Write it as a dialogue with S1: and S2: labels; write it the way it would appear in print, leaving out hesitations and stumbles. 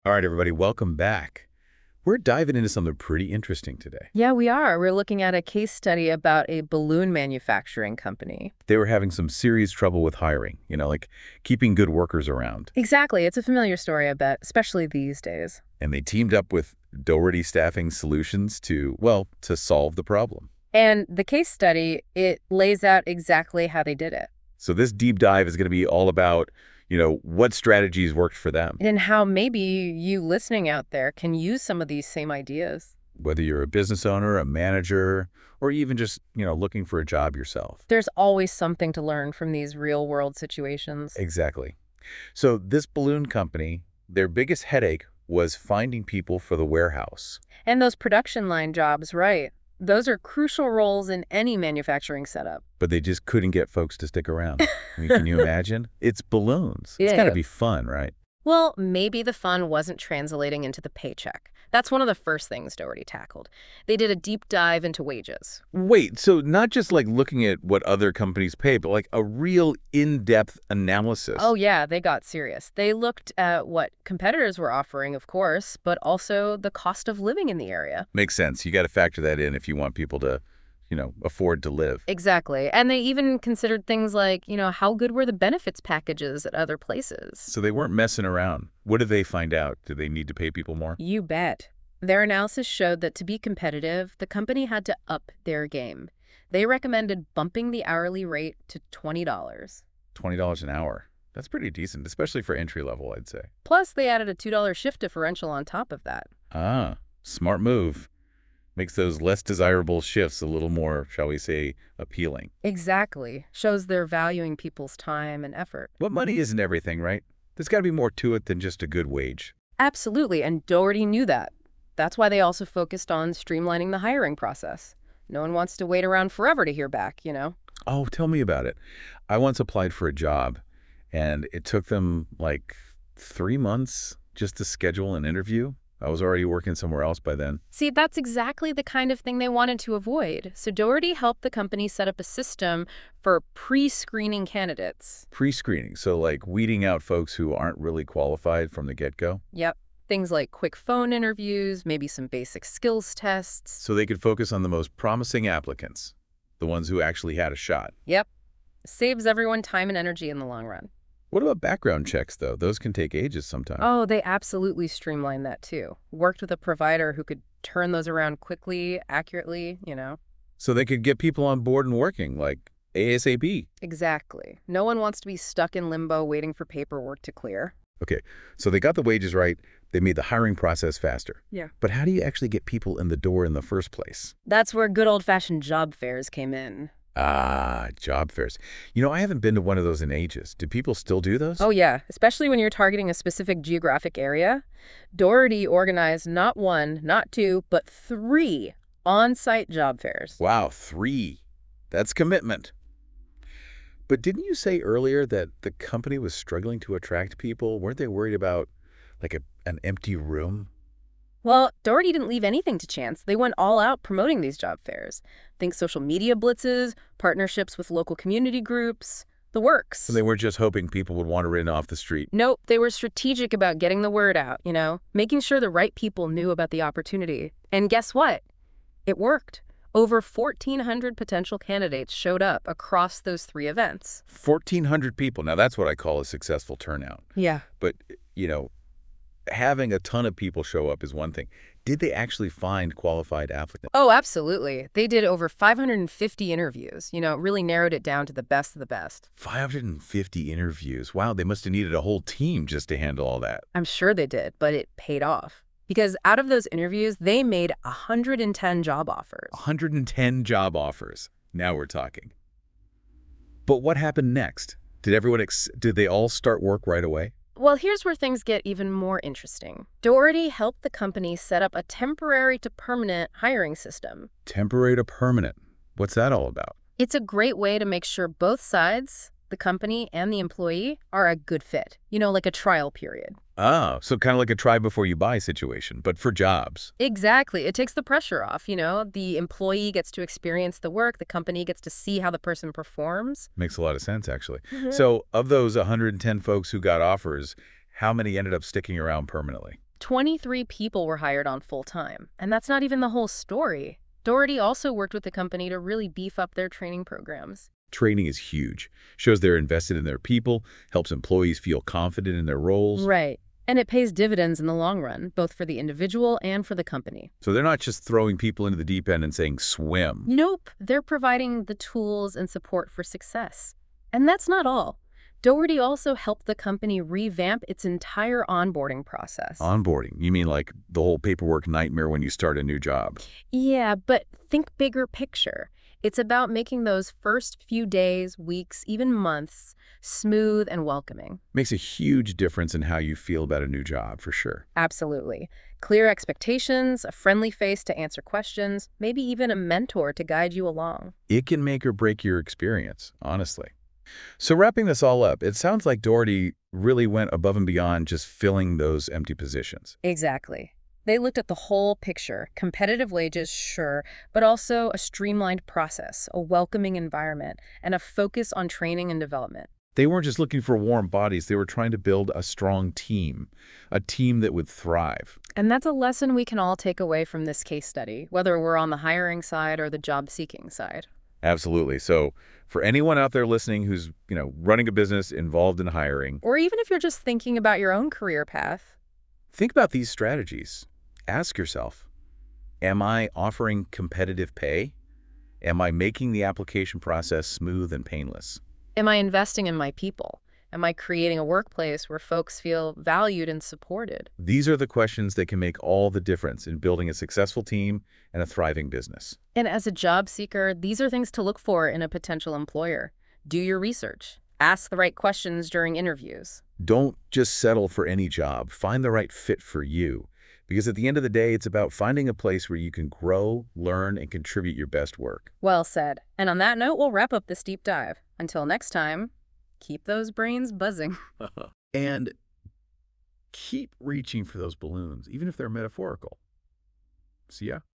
S1: All right, everybody, welcome back. We're diving into something pretty interesting today.
S2: Yeah, we are. We're looking at a case study about a balloon manufacturing company.
S1: They were having some serious trouble with hiring, like keeping good workers around.
S2: Exactly. It's a familiar story, I bet, especially these days.
S1: And they teamed up with Doherty Staffing Solutions to solve the problem.
S2: And the case study, it lays out exactly how they did it
S1: So this deep dive is going to be all about, what strategies worked for them.
S2: and how maybe you listening out there can use some of these same ideas.
S1: Whether you're a business owner, a manager, or even just, looking for a job yourself.
S2: There's always something to learn from these real-world situations.
S1: Exactly. So this balloon company, their biggest headache was finding people for the warehouse.
S2: And those production line jobs, right? Those are crucial roles in any manufacturing setup.
S1: But they just couldn't get folks to stick around. I mean, can you imagine? It's balloons. It's got to
S2: Yeah.
S1: be fun, right?
S2: Well, maybe the fun wasn't translating into the paycheck. That's one of the first things Doherty tackled. They did a deep dive into wages.
S1: Wait, so not just like looking at what other companies pay, but like a real in-depth analysis.
S2: Oh, yeah, they got serious. They looked at what competitors were offering, of course, but also the cost of living in the area.
S1: Makes sense. You got to factor that in if you want people to, afford to live.
S2: Exactly. And they even considered things like, how good were the benefits packages at other places?
S1: So they weren't messing around. What did they find out? Did they need to pay people more?
S2: You bet. Their analysis showed that to be competitive, the company had to up their game. They recommended bumping the hourly rate to $20.
S1: $20 an hour. That's pretty decent, especially for entry level, I'd say.
S2: Plus, they added a $2 shift differential on top of that.
S1: Ah, smart move. Makes those less desirable shifts a little more, shall we say, appealing.
S2: Exactly. Shows they're valuing people's time and effort.
S1: But money isn't everything, right? There's got to be more to it than just a good wage.
S2: Absolutely, and Doherty knew that. That's why they also focused on streamlining the hiring process. No one wants to wait around forever to hear back.
S1: Oh, tell me about it. I once applied for a job, and it took them like 3 months just to schedule an interview. I was already working somewhere else by then.
S2: See, that's exactly the kind of thing they wanted to avoid. So Doherty helped the company set up a system for pre-screening candidates.
S1: Pre-screening, so like weeding out folks who aren't really qualified from the get-go,
S2: Yep. Things like quick phone interviews, maybe some basic skills tests.
S1: so they could focus on the most promising applicants, the ones who actually had a shot.
S2: Yep. Saves everyone time and energy in the long run.
S1: What about background checks, though? Those can take ages sometimes.
S2: Oh, they absolutely streamlined that too. Worked with a provider who could turn those around quickly, accurately.
S1: So they could get people on board and working, like ASAP.
S2: Exactly. No one wants to be stuck in limbo waiting for paperwork to clear.
S1: Okay, so they got the wages right. They made the hiring process faster.
S2: Yeah.
S1: But how do you actually get people in the door in the first place?
S2: That's where good old-fashioned job fairs came in.
S1: Ah, job fairs. I haven't been to one of those in ages. Do people still do those?
S2: Oh, yeah, especially when you're targeting a specific geographic area. Doherty organized not one, not two, but 3 on-site job fairs.
S1: Wow, 3. That's commitment. But didn't you say earlier that the company was struggling to attract people? Weren't they worried about, like, an empty room?
S2: Well, Doherty didn't leave anything to chance. They went all out promoting these job fairs. Think social media blitzes, partnerships with local community groups, the works.
S1: So they weren't just hoping people would wander in off the street.
S2: Nope, they were strategic about getting the word out, making sure the right people knew about the opportunity. And guess what? It worked. Over 1,400 potential candidates showed up across those 3 events.
S1: 1,400 people. Now, that's what I call a successful turnout.
S2: Yeah.
S1: But, having a ton of people show up is one thing. Did they actually find qualified applicants?
S2: Oh, absolutely. They did over 550 interviews, really narrowed it down to the best of the best.
S1: 550 interviews. Wow, they must have needed a whole team just to handle all that.
S2: I'm sure they did, but it paid off. Because out of those interviews, they made 110 job offers.
S1: 110 job offers. Now we're talking. But what happened next? Did they all start work right away?
S2: Well, here's where things get even more interesting. Doherty helped the company set up a temporary to permanent hiring system.
S1: Temporary to permanent. What's that all about?
S2: It's a great way to make sure both sides, the company and the employee, are a good fit. Like a trial period.
S1: Oh, so kind of like a try before you buy situation, but for jobs.
S2: Exactly. It takes the pressure off. The employee gets to experience the work. The company gets to see how the person performs.
S1: Makes a lot of sense, actually. So of those 110 folks who got offers, how many ended up sticking around permanently?
S2: 23 people were hired on full-time, and that's not even the whole story. Doherty also worked with the company to really beef up their training programs.
S1: Training is huge. Shows they're invested in their people, helps employees feel confident in their roles.
S2: Right. And it pays dividends in the long run, both for the individual and for the company.
S1: So they're not just throwing people into the deep end and saying swim.
S2: Nope, they're providing the tools and support for success. And that's not all. Doherty also helped the company revamp its entire onboarding process.
S1: Onboarding. You mean like the whole paperwork nightmare when you start a new job?
S2: Yeah, but think bigger picture. It's about making those first few days, weeks, even months smooth and welcoming.
S1: Makes a huge difference in how you feel about a new job, for sure.
S2: Absolutely. Clear expectations, a friendly face to answer questions, maybe even a mentor to guide you along.
S1: It can make or break your experience, honestly. So wrapping this all up, it sounds like Doherty really went above and beyond just filling those empty positions.
S2: Exactly. They looked at the whole picture. Competitive wages, sure, but also a streamlined process, a welcoming environment, and a focus on training and development.
S1: They weren't just looking for warm bodies, they were trying to build a strong team, a team that would thrive.
S2: And that's a lesson we can all take away from this case study, whether we're on the hiring side or the job-seeking side.
S1: Absolutely. So for anyone out there listening who's, running a business, involved in hiring,
S2: Or even if you're just thinking about your own career path.
S1: think about these strategies. Ask yourself, am I offering competitive pay? Am I making the application process smooth and painless?
S2: Am I investing in my people? Am I creating a workplace where folks feel valued and supported?
S1: These are the questions that can make all the difference in building a successful team and a thriving business.
S2: And as a job seeker, these are things to look for in a potential employer. Do your research. Ask the right questions during interviews.
S1: Don't just settle for any job. Find the right fit for you. Because at the end of the day, it's about finding a place where you can grow, learn, and contribute your best work.
S2: Well said. And on that note, we'll wrap up this deep dive. Until next time, keep those brains buzzing.
S1: And keep reaching for those balloons, even if they're metaphorical. See ya.